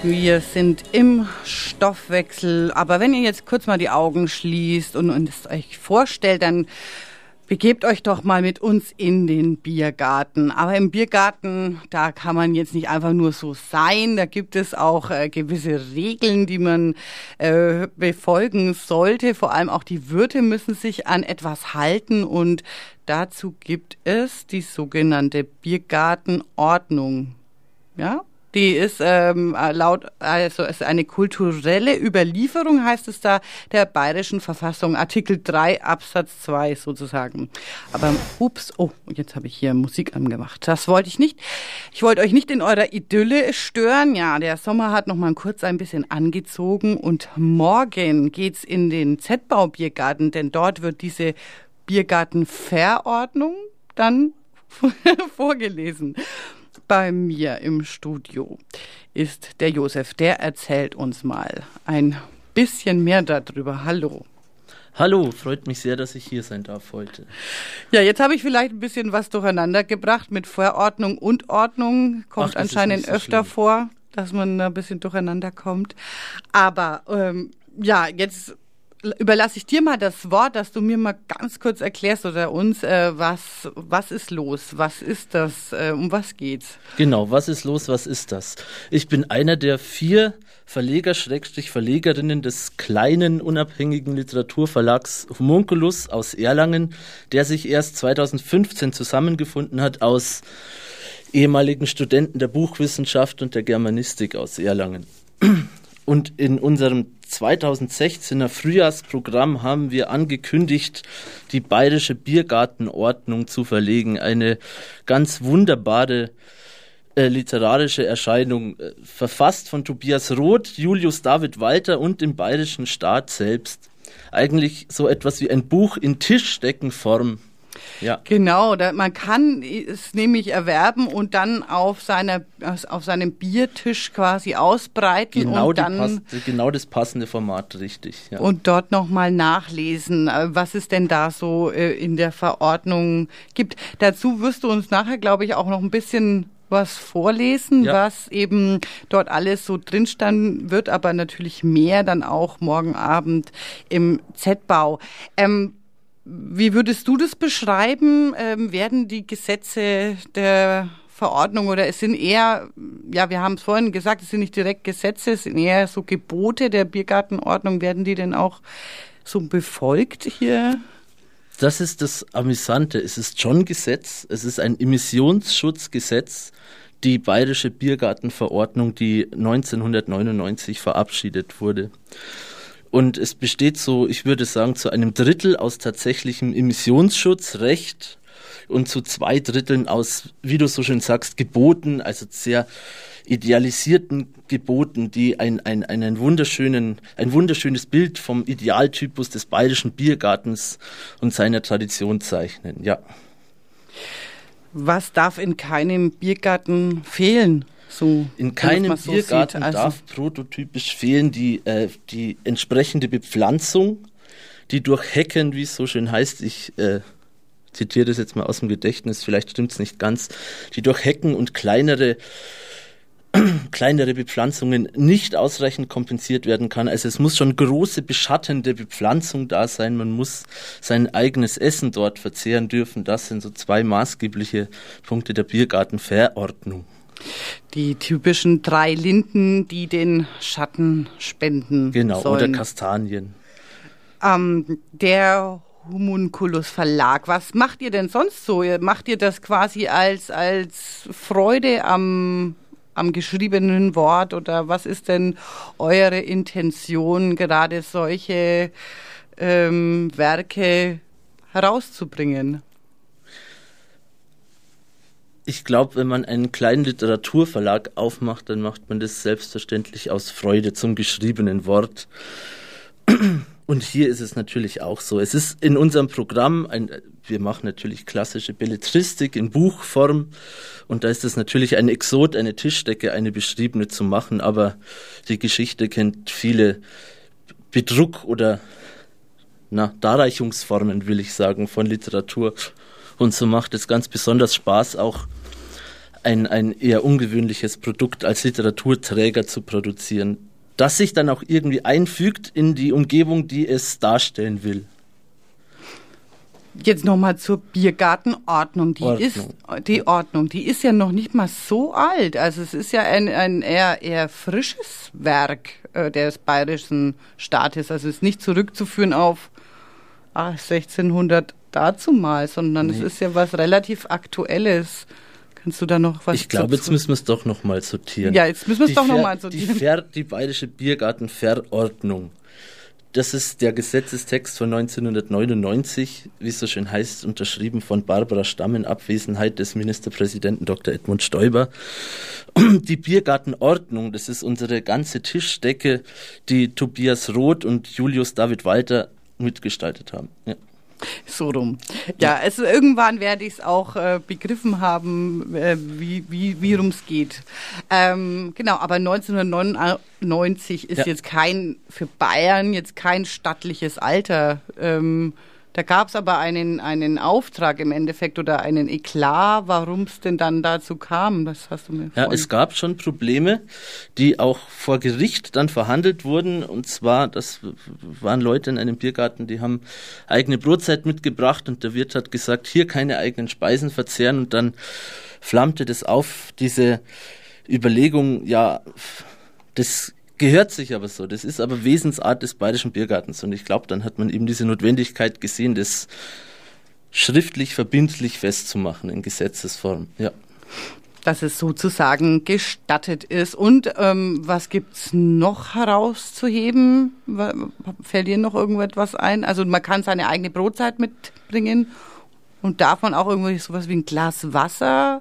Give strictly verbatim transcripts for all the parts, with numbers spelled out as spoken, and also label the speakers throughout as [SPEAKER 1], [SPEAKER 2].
[SPEAKER 1] Wir sind im Stoffwechsel, aber wenn ihr jetzt kurz mal die Augen schließt und, und es euch vorstellt, dann begebt euch doch mal mit uns in den Biergarten. Aber im Biergarten, da kann man jetzt nicht einfach nur so sein. Da gibt es auch äh, gewisse Regeln, die man äh, befolgen sollte. Vor allem auch die Wirte müssen sich an etwas halten. Und dazu gibt es die sogenannte Biergartenordnung. Ja? Die ist ähm, laut, also es ist eine kulturelle Überlieferung, heißt es da, der Bayerischen Verfassung, Artikel drei Absatz zwei sozusagen. Aber ups, oh, jetzt habe ich hier Musik angemacht. Das wollte ich nicht. Ich wollte euch nicht in eurer Idylle stören. Ja, der Sommer hat noch mal kurz ein bisschen angezogen und morgen geht's in den Z-Bau-Biergarten, denn dort wird diese Biergartenverordnung dann vorgelesen. Bei mir im Studio ist der Josef, der erzählt uns mal ein bisschen mehr darüber. Hallo.
[SPEAKER 2] Hallo, freut mich sehr, dass ich hier sein darf heute.
[SPEAKER 1] Ja, jetzt habe ich vielleicht ein bisschen was durcheinander gebracht mit Verordnung und Ordnung. Kommt Ach, anscheinend so öfter schlimm. vor, dass man da ein bisschen durcheinander kommt. Aber ähm, ja, jetzt überlasse ich dir mal das Wort, dass du mir mal ganz kurz erklärst oder uns, äh, was, was ist los? Was ist das? Äh, um was geht's?
[SPEAKER 2] Genau, was ist los? Was ist das? Ich bin einer der vier Verleger, Schrägstrich Verlegerinnen des kleinen, unabhängigen Literaturverlags Homunculus aus Erlangen, der sich erst zweitausendfünfzehn zusammengefunden hat aus ehemaligen Studenten der Buchwissenschaft und der Germanistik aus Erlangen. Und in unserem zweitausendsechzehner Frühjahrsprogramm haben wir angekündigt, die Bayerische Biergartenordnung zu verlegen. Eine ganz wunderbare äh, literarische Erscheinung, äh, verfasst von Tobias Roth, Julius David Walter und dem bayerischen Staat selbst. Eigentlich so etwas wie ein Buch in Tischdeckenform. Ja.
[SPEAKER 1] Genau, da, man kann es nämlich erwerben und dann auf seiner auf seinem Biertisch quasi ausbreiten
[SPEAKER 2] genau
[SPEAKER 1] und dann
[SPEAKER 2] pass, genau das passende Format, richtig. Ja.
[SPEAKER 1] Und dort nochmal nachlesen, was es denn da so in der Verordnung gibt. Dazu wirst du uns nachher, glaube ich, auch noch ein bisschen was vorlesen, ja. was eben dort alles so drin standen wird, aber natürlich mehr dann auch morgen Abend im Z-Bau. Ähm, Wie würdest du das beschreiben? Ähm, werden die Gesetze der Verordnung oder es sind eher, ja, wir haben es vorhin gesagt, es sind nicht direkt Gesetze, es sind eher so Gebote der Biergartenordnung. Werden die denn auch so befolgt hier?
[SPEAKER 2] Das ist das Amüsante. Es ist schon Gesetz. Es ist ein Emissionsschutzgesetz, die Bayerische Biergartenverordnung, die neunzehnhundertneunundneunzig verabschiedet wurde. Und es besteht so, ich würde sagen, zu einem Drittel aus tatsächlichem Emissionsschutzrecht und zu zwei Dritteln aus, wie du so schön sagst, Geboten, also sehr idealisierten Geboten, die ein, ein, einen wunderschönen, ein wunderschönes Bild vom Idealtypus des bayerischen Biergartens und seiner Tradition zeichnen, ja.
[SPEAKER 1] Was darf in keinem Biergarten fehlen? So,
[SPEAKER 2] in keinem
[SPEAKER 1] so
[SPEAKER 2] Biergarten
[SPEAKER 1] sieht, also
[SPEAKER 2] darf prototypisch fehlen die, äh, die entsprechende Bepflanzung, die durch Hecken, wie es so schön heißt, ich äh, zitiere das jetzt mal aus dem Gedächtnis, vielleicht stimmt es nicht ganz, die durch Hecken und kleinere, kleinere Bepflanzungen nicht ausreichend kompensiert werden kann. Also es muss schon große beschattende Bepflanzung da sein, man muss sein eigenes Essen dort verzehren dürfen. Das sind so zwei maßgebliche Punkte der Biergartenverordnung.
[SPEAKER 1] Die typischen drei Linden, die den Schatten spenden
[SPEAKER 2] Genau,
[SPEAKER 1] sollen.
[SPEAKER 2] Oder Kastanien.
[SPEAKER 1] Ähm, der Homunculus Verlag, was macht ihr denn sonst so? Macht ihr das quasi als, als Freude am, am geschriebenen Wort oder was ist denn eure Intention, gerade solche ähm, Werke herauszubringen?
[SPEAKER 2] Ich glaube, wenn man einen kleinen Literaturverlag aufmacht, dann macht man das selbstverständlich aus Freude zum geschriebenen Wort. Und hier ist es natürlich auch so. Es ist in unserem Programm, ein, wir machen natürlich klassische Belletristik in Buchform und da ist es natürlich ein Exot, eine Tischdecke, eine beschriebene zu machen, aber die Geschichte kennt viele Bedruck- oder na, Darreichungsformen, will ich sagen, von Literatur. Und so macht es ganz besonders Spaß, auch ein, ein eher ungewöhnliches Produkt als Literaturträger zu produzieren, das sich dann auch irgendwie einfügt in die Umgebung, die es darstellen will.
[SPEAKER 1] Jetzt nochmal zur Biergartenordnung. Die
[SPEAKER 2] Ordnung.
[SPEAKER 1] ist, die Ordnung, die ist ja noch nicht mal so alt. Also es ist ja ein, ein eher, eher frisches Werk äh, des bayerischen Staates. Also es ist nicht zurückzuführen auf ach, sechzehnhundert dazumal, sondern nee. Es ist ja was relativ Aktuelles. Kannst du da noch was?
[SPEAKER 2] Ich glaube, jetzt müssen wir es doch noch mal sortieren.
[SPEAKER 1] Ja, jetzt müssen wir es doch noch mal sortieren.
[SPEAKER 2] Die, Ver, die bayerische Biergartenverordnung. Das ist der Gesetzestext von neunzehnhundertneunundneunzig, wie es so schön heißt, unterschrieben von Barbara Stamm in Abwesenheit des Ministerpräsidenten Doktor Edmund Stoiber. Die Biergartenordnung, das ist unsere ganze Tischdecke, die Tobias Roth und Julius David Walter mitgestaltet haben. Ja.
[SPEAKER 1] So rum. Ja, also irgendwann werde ich es auch äh, begriffen haben, äh, wie wie wie rum es geht. Ähm, genau, aber neunzehnhundertneunundneunzig ist ja. jetzt kein, für Bayern jetzt kein stattliches Alter. Ähm, da gab es aber einen einen Auftrag im Endeffekt oder einen Eklat, warum es denn dann dazu kam. Das hast du mir
[SPEAKER 2] Ja, es gab schon Probleme, die auch vor Gericht dann verhandelt wurden. Und zwar, das waren Leute in einem Biergarten, die haben eigene Brotzeit mitgebracht und der Wirt hat gesagt, hier keine eigenen Speisen verzehren. Und dann flammte das auf, diese Überlegung, ja, das gehört sich aber so. Das ist aber Wesensart des bayerischen Biergartens. Und ich glaube, dann hat man eben diese Notwendigkeit gesehen, das schriftlich, verbindlich festzumachen in Gesetzesform. Ja.
[SPEAKER 1] Dass es sozusagen gestattet ist. Und ähm, was gibt's noch herauszuheben? Fällt dir noch irgendetwas ein? Also man kann seine eigene Brotzeit mitbringen und darf man auch irgendwie sowas wie ein Glas Wasser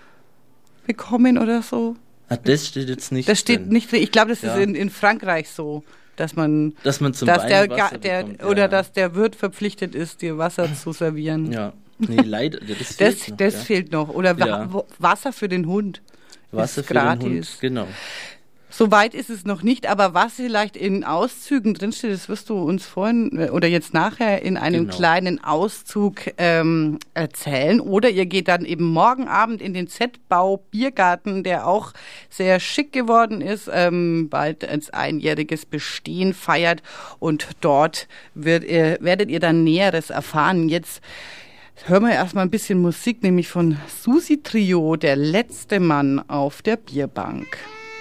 [SPEAKER 1] bekommen oder so?
[SPEAKER 2] Ah, das steht jetzt nicht
[SPEAKER 1] Das steht
[SPEAKER 2] drin.
[SPEAKER 1] nicht drin. Ich glaube, das
[SPEAKER 2] Ja.
[SPEAKER 1] ist in, in Frankreich so, dass man,
[SPEAKER 2] dass man zum
[SPEAKER 1] dass der,
[SPEAKER 2] Wein Wasser
[SPEAKER 1] der
[SPEAKER 2] bekommt,
[SPEAKER 1] oder
[SPEAKER 2] ja.
[SPEAKER 1] dass der Wirt verpflichtet ist, dir Wasser zu servieren.
[SPEAKER 2] Ja, nee, leider, das fehlt
[SPEAKER 1] Das,
[SPEAKER 2] noch.
[SPEAKER 1] das
[SPEAKER 2] ja.
[SPEAKER 1] fehlt noch. Oder Wa-
[SPEAKER 2] Ja.
[SPEAKER 1] Wasser für den Hund.
[SPEAKER 2] Wasser
[SPEAKER 1] ist
[SPEAKER 2] für
[SPEAKER 1] gratis.
[SPEAKER 2] den Hund, genau.
[SPEAKER 1] So weit ist es noch nicht, aber was vielleicht in Auszügen drinsteht, das wirst du uns vorhin äh, oder jetzt nachher in einem
[SPEAKER 2] Genau.
[SPEAKER 1] kleinen Auszug ähm, erzählen. Oder ihr geht dann eben morgen Abend in den Z-Bau Biergarten, der auch sehr schick geworden ist, ähm, bald ein einjähriges Bestehen feiert. Und dort wird ihr, werdet ihr dann Näheres erfahren. Jetzt hören wir erstmal ein bisschen Musik, nämlich von Susi Trio, der letzte Mann auf der Bierbank.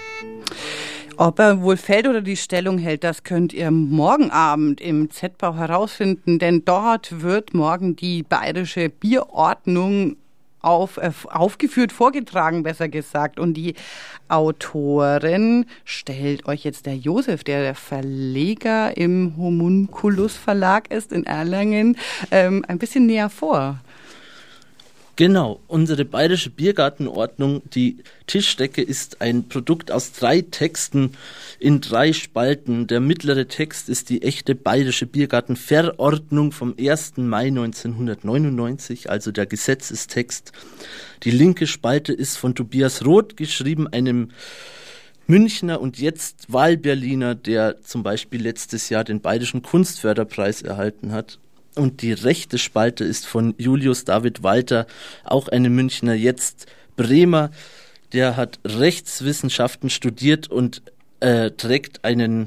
[SPEAKER 1] Ob er wohl fällt oder die Stellung hält, das könnt ihr morgen Abend im Z-Bau herausfinden, denn dort wird morgen die bayerische Bierordnung auf, äh, aufgeführt, vorgetragen, besser gesagt. Und die Autorin stellt euch jetzt der Josef, der der Verleger im Homunculus Verlag ist in Erlangen, ähm, ein bisschen näher vor.
[SPEAKER 2] Genau, unsere bayerische Biergartenordnung, die Tischdecke, ist ein Produkt aus drei Texten in drei Spalten. Der mittlere Text ist die echte bayerische Biergartenverordnung vom ersten Mai neunzehnhundertneunundneunzig, also der Gesetzestext. Die linke Spalte ist von Tobias Roth geschrieben, einem Münchner und jetzt Wahlberliner, der zum Beispiel letztes Jahr den Bayerischen Kunstförderpreis erhalten hat. Und die rechte Spalte ist von Julius David Walter, auch einem Münchner, jetzt Bremer. Der hat Rechtswissenschaften studiert und äh, trägt einen,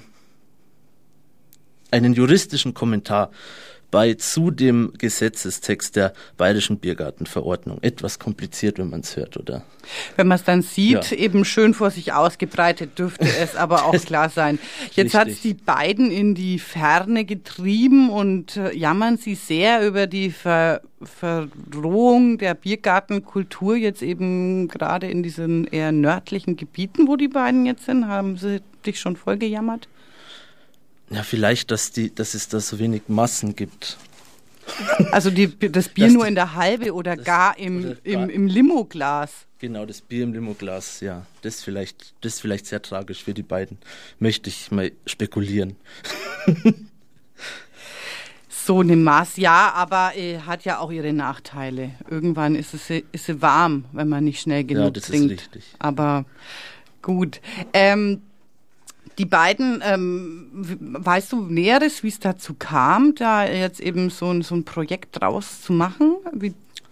[SPEAKER 2] einen juristischen Kommentar bei zu dem Gesetzestext der Bayerischen Biergartenverordnung. Etwas kompliziert, wenn man es hört, oder?
[SPEAKER 1] Wenn man es dann sieht,
[SPEAKER 2] Ja.
[SPEAKER 1] eben schön vor sich ausgebreitet, dürfte es aber auch klar sein. Jetzt hat es die beiden in die Ferne getrieben und äh, jammern sie sehr über die Ver Verrohung der Biergartenkultur jetzt eben gerade in diesen eher nördlichen Gebieten, wo die beiden jetzt sind. Haben sie dich schon voll gejammert?
[SPEAKER 2] Ja, vielleicht, dass, die, dass es da so wenig Massen gibt.
[SPEAKER 1] Also die, das Bier
[SPEAKER 2] Dass
[SPEAKER 1] nur
[SPEAKER 2] die-
[SPEAKER 1] in der Halbe oder gar im,
[SPEAKER 2] oder
[SPEAKER 1] im,
[SPEAKER 2] gar-
[SPEAKER 1] im Limoglas.
[SPEAKER 2] Genau, das Bier im Limoglas, ja. Das ist vielleicht, das ist vielleicht sehr tragisch für die beiden. Möchte ich mal spekulieren.
[SPEAKER 1] So eine Maß, ja, aber äh, hat ja auch ihre Nachteile. Irgendwann ist es ist sie warm, wenn man nicht schnell genug
[SPEAKER 2] das ist
[SPEAKER 1] trinkt.
[SPEAKER 2] richtig.
[SPEAKER 1] Aber gut. Ähm, die beiden, ähm, w- weißt du Näheres, wie es dazu kam, da jetzt eben so ein, so ein Projekt draus zu machen? Wie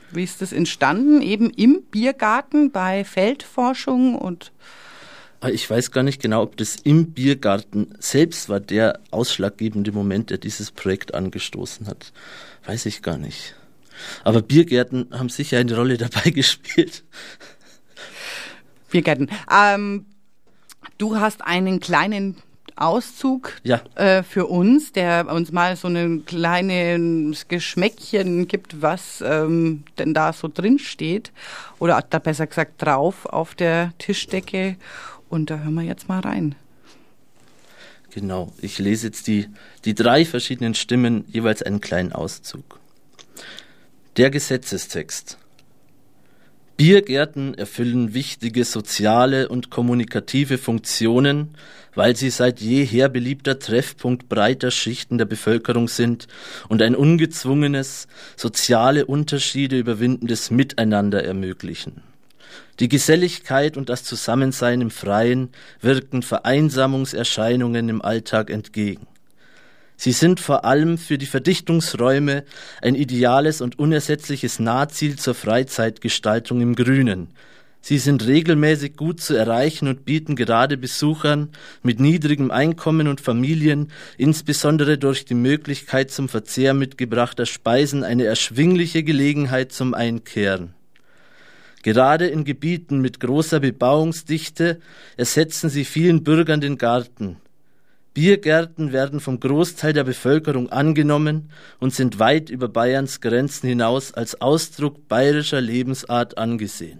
[SPEAKER 1] Wie ist das entstanden? Eben im Biergarten bei Feldforschung und...
[SPEAKER 2] Ich weiß gar nicht genau, ob das im Biergarten selbst war, der ausschlaggebende Moment, der dieses Projekt angestoßen hat. Weiß ich gar nicht. Aber Biergärten haben sicher eine Rolle dabei gespielt.
[SPEAKER 1] Biergärten. Ähm, du hast einen kleinen Auszug
[SPEAKER 2] ja.
[SPEAKER 1] äh, für uns, der uns mal so ein kleines Geschmäckchen gibt, was ähm, denn da so drin steht. Oder da besser gesagt drauf auf der Tischdecke. Und da hören wir jetzt mal rein.
[SPEAKER 2] Genau, ich lese jetzt die, die drei verschiedenen Stimmen, jeweils einen kleinen Auszug. Der Gesetzestext. Biergärten erfüllen wichtige soziale und kommunikative Funktionen, weil sie seit jeher beliebter Treffpunkt breiter Schichten der Bevölkerung sind und ein ungezwungenes, soziale Unterschiede überwindendes Miteinander ermöglichen. Die Geselligkeit und das Zusammensein im Freien wirken Vereinsamungserscheinungen im Alltag entgegen. Sie sind vor allem für die Verdichtungsräume ein ideales und unersetzliches Nahziel zur Freizeitgestaltung im Grünen. Sie sind regelmäßig gut zu erreichen und bieten gerade Besuchern mit niedrigem Einkommen und Familien, insbesondere durch die Möglichkeit zum Verzehr mitgebrachter Speisen, eine erschwingliche Gelegenheit zum Einkehren. Gerade in Gebieten mit großer Bebauungsdichte ersetzen sie vielen Bürgern den Garten. Biergärten werden vom Großteil der Bevölkerung angenommen und sind weit über Bayerns Grenzen hinaus als Ausdruck bayerischer Lebensart angesehen.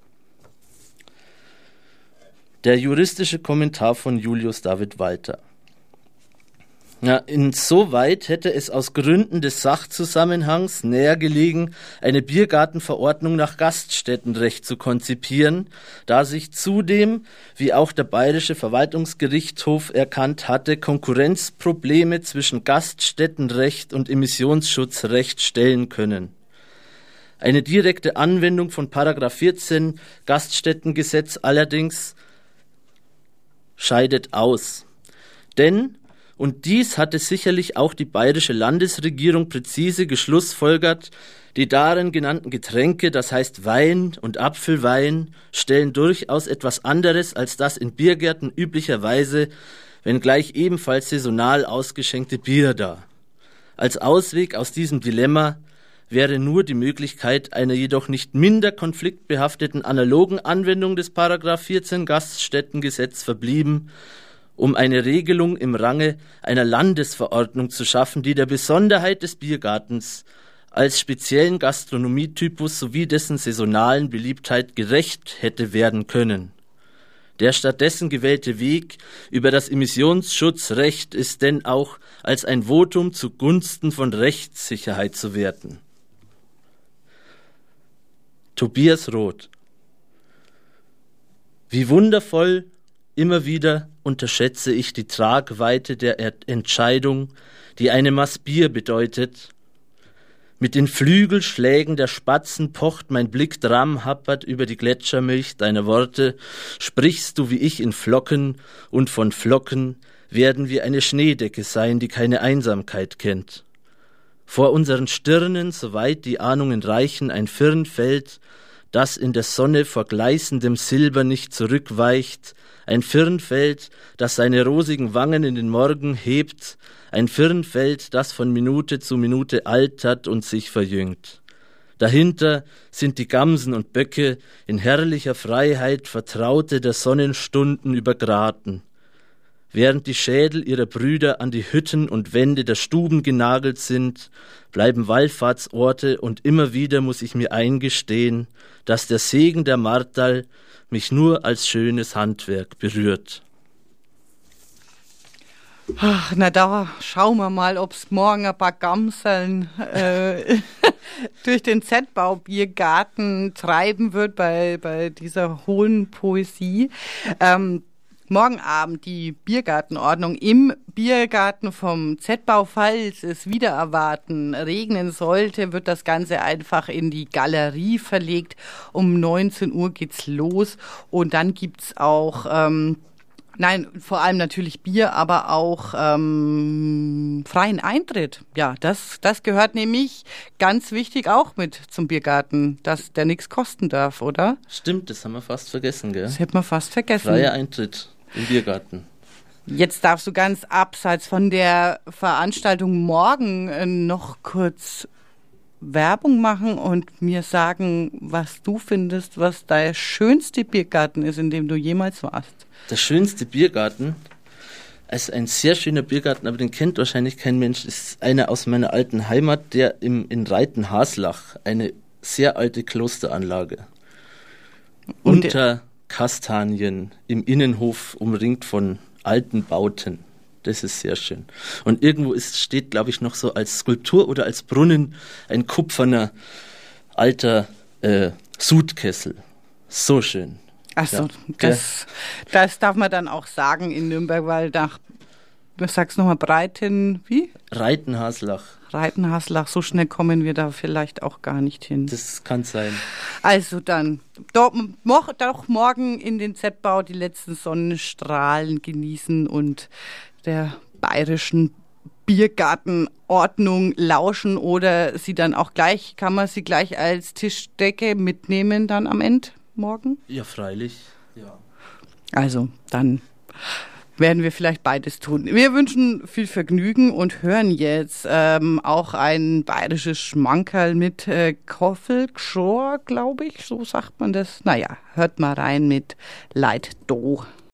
[SPEAKER 2] Der juristische Kommentar von Julius David Walter. Ja, insoweit hätte es aus Gründen des Sachzusammenhangs näher gelegen, eine Biergartenverordnung nach Gaststättenrecht zu konzipieren, da sich zudem, wie auch der Bayerische Verwaltungsgerichtshof erkannt hatte, Konkurrenzprobleme zwischen Gaststättenrecht und Emissionsschutzrecht stellen können. Eine direkte Anwendung von Paragraph vierzehn Gaststättengesetz allerdings scheidet aus. Denn und dies hatte sicherlich auch die bayerische Landesregierung präzise geschlussfolgert, die darin genannten Getränke, das heißt Wein und Apfelwein, stellen durchaus etwas anderes als das in Biergärten üblicherweise, wenngleich ebenfalls saisonal ausgeschenkte Bier dar. Als Ausweg aus diesem Dilemma wäre nur die Möglichkeit einer jedoch nicht minder konfliktbehafteten analogen Anwendung des Paragraph vierzehn Gaststättengesetz verblieben, um eine Regelung im Range einer Landesverordnung zu schaffen, die der Besonderheit des Biergartens als speziellen Gastronomietypus sowie dessen saisonalen Beliebtheit gerecht hätte werden können. Der stattdessen gewählte Weg über das Emissionsschutzrecht ist denn auch als ein Votum zugunsten von Rechtssicherheit zu werten. Tobias Roth. Wie wundervoll immer wieder unterschätze ich die Tragweite der Entscheidung, die eine Maß Bier bedeutet. Mit den Flügelschlägen der Spatzen pocht mein Blick dramhappert über die Gletschermilch deiner Worte, sprichst du wie ich in Flocken, und von Flocken werden wir eine Schneedecke sein, die keine Einsamkeit kennt. Vor unseren Stirnen, soweit die Ahnungen reichen, ein Firnfeld, das in der Sonne vor gleißendem Silber nicht zurückweicht, ein Firnfeld, das seine rosigen Wangen in den Morgen hebt, ein Firnfeld, das von Minute zu Minute altert und sich verjüngt. Dahinter sind die Gamsen und Böcke in herrlicher Freiheit, Vertraute der Sonnenstunden übergraten. Während die Schädel ihrer Brüder an die Hütten und Wände der Stuben genagelt sind, bleiben Wallfahrtsorte, und immer wieder muss ich mir eingestehen, dass der Segen der Martal mich nur als schönes Handwerk berührt.
[SPEAKER 1] Ach, na da schauen wir mal, ob's morgen ein paar Gamseln äh, durch den Z-Bau-Biergarten treiben wird bei, bei dieser hohen Poesie. Ähm, Morgen Abend die Biergartenordnung im Biergarten vom Z-Bau. Falls es wieder erwarten regnen sollte, wird das Ganze einfach in die Galerie verlegt. Um neunzehn Uhr geht's los, und dann gibt's auch ähm, Nein, vor allem natürlich Bier, aber auch ähm, freien Eintritt. Ja, das, das gehört nämlich ganz wichtig auch mit zum Biergarten, dass der nichts kosten darf, oder?
[SPEAKER 2] Stimmt, das haben wir fast vergessen, gell?
[SPEAKER 1] Das hätte man fast vergessen.
[SPEAKER 2] Freier Eintritt im Biergarten.
[SPEAKER 1] Jetzt darfst du ganz abseits von der Veranstaltung morgen äh, noch kurz Werbung machen und mir sagen, was du findest, was der schönste Biergarten ist, in dem du jemals warst.
[SPEAKER 2] Der schönste Biergarten, also ein sehr schöner Biergarten, aber den kennt wahrscheinlich kein Mensch, ist einer aus meiner alten Heimat, der im, in Reitenhaslach, eine sehr alte Klosteranlage,
[SPEAKER 1] Und
[SPEAKER 2] unter Kastanien im Innenhof, umringt von alten Bauten. Das ist sehr schön. Und irgendwo ist, steht, glaube ich, noch so als Skulptur oder als Brunnen ein kupferner alter äh, Sudkessel. So schön.
[SPEAKER 1] Achso,
[SPEAKER 2] Ja,
[SPEAKER 1] das, das darf man dann auch sagen in Nürnberg, weil nach, was sagst du nochmal, Breiten, wie?
[SPEAKER 2] Reitenhaslach.
[SPEAKER 1] Reitenhaslach, so schnell kommen wir da vielleicht auch gar nicht hin.
[SPEAKER 2] Das kann sein.
[SPEAKER 1] Also dann, doch, mo- doch morgen in den Z-Bau die letzten Sonnenstrahlen genießen und der bayerischen Biergartenordnung lauschen oder sie dann auch gleich, kann man sie gleich als Tischdecke mitnehmen dann am Ende morgen?
[SPEAKER 2] Ja, freilich. Ja.
[SPEAKER 1] Also, dann werden wir vielleicht beides tun. Wir wünschen viel Vergnügen und hören jetzt ähm, auch ein bayerisches Schmankerl mit äh, Koffelgschor, glaube ich, so sagt man das. Naja, hört mal rein mit Leid do.